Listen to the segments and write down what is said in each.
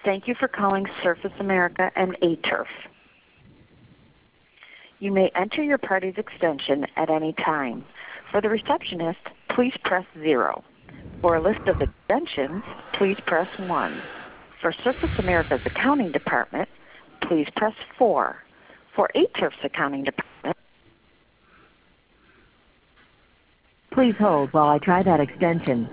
Thank you for calling Surface America and A-Turf. You may enter your party's extension at any time. For the receptionist, please press 0. For a list of extensions, please press 1. For Surface America's accounting department, please press 4. For A-Turf's accounting department, please hold while I try that extension.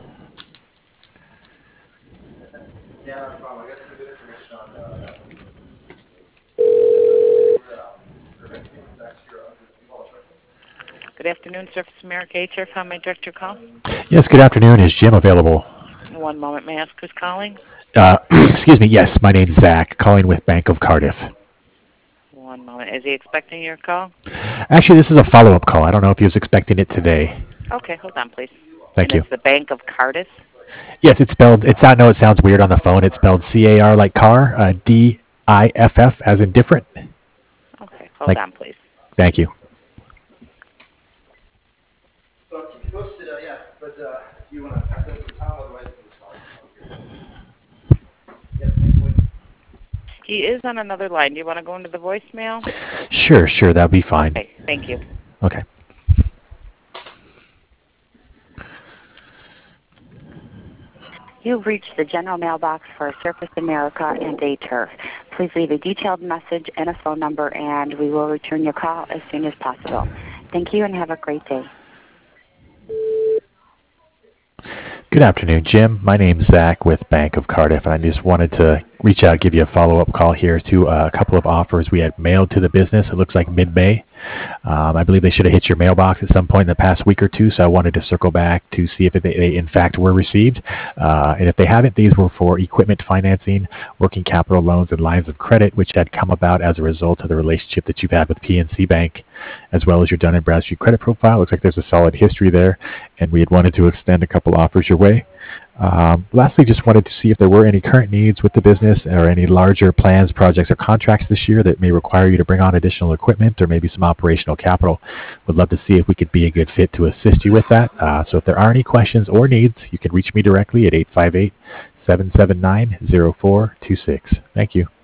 Good afternoon, Surface America, A-Turf. How may I direct your call? Yes, good afternoon. Is Jim available? One moment. May I ask who's calling? Excuse me. Yes, my name's Zach, calling with Bank of Cardiff. One moment. Is he expecting your call? Actually, this is a follow-up call. I don't know if he was expecting it today. Okay, hold on, please. Thank you. It's the Bank of Cardiff? Yes, it's spelled, I know it sounds weird on the phone. It's spelled C-A-R like car, D-I-F-F as in different. Okay, hold on, please. Thank you. He is on another line. Do you want to go into the voicemail? Sure. That'll be fine. Okay, thank you. Okay. You've reached the general mailbox for Surface America and A-Turf. Please leave a detailed message and a phone number, and we will return your call as soon as possible. Thank you, and have a great day. Good afternoon, Jim. My name's Zach with Bank of Cardiff, and I just wanted to reach out, give you a follow-up call here to a couple of offers we had mailed to the business. It looks like mid-May. I believe they should have hit your mailbox at some point in the past week or two, so I wanted to circle back to see if they in fact were received. And if they haven't, these were for equipment financing, working capital loans, and lines of credit, which had come about as a result of the relationship that you've had with PNC Bank, as well as your Dun & Bradstreet credit profile. Looks like there's a solid history there, and we had wanted to extend a couple offers your way. Lastly, just wanted to see if there were any current needs with the business or any larger plans, projects, or contracts this year that may require you to bring on additional equipment or maybe some operational capital. Would love to see if we could be a good fit to assist you with that. So if there are any questions or needs, you can reach me directly at 858-779-0426. Thank you.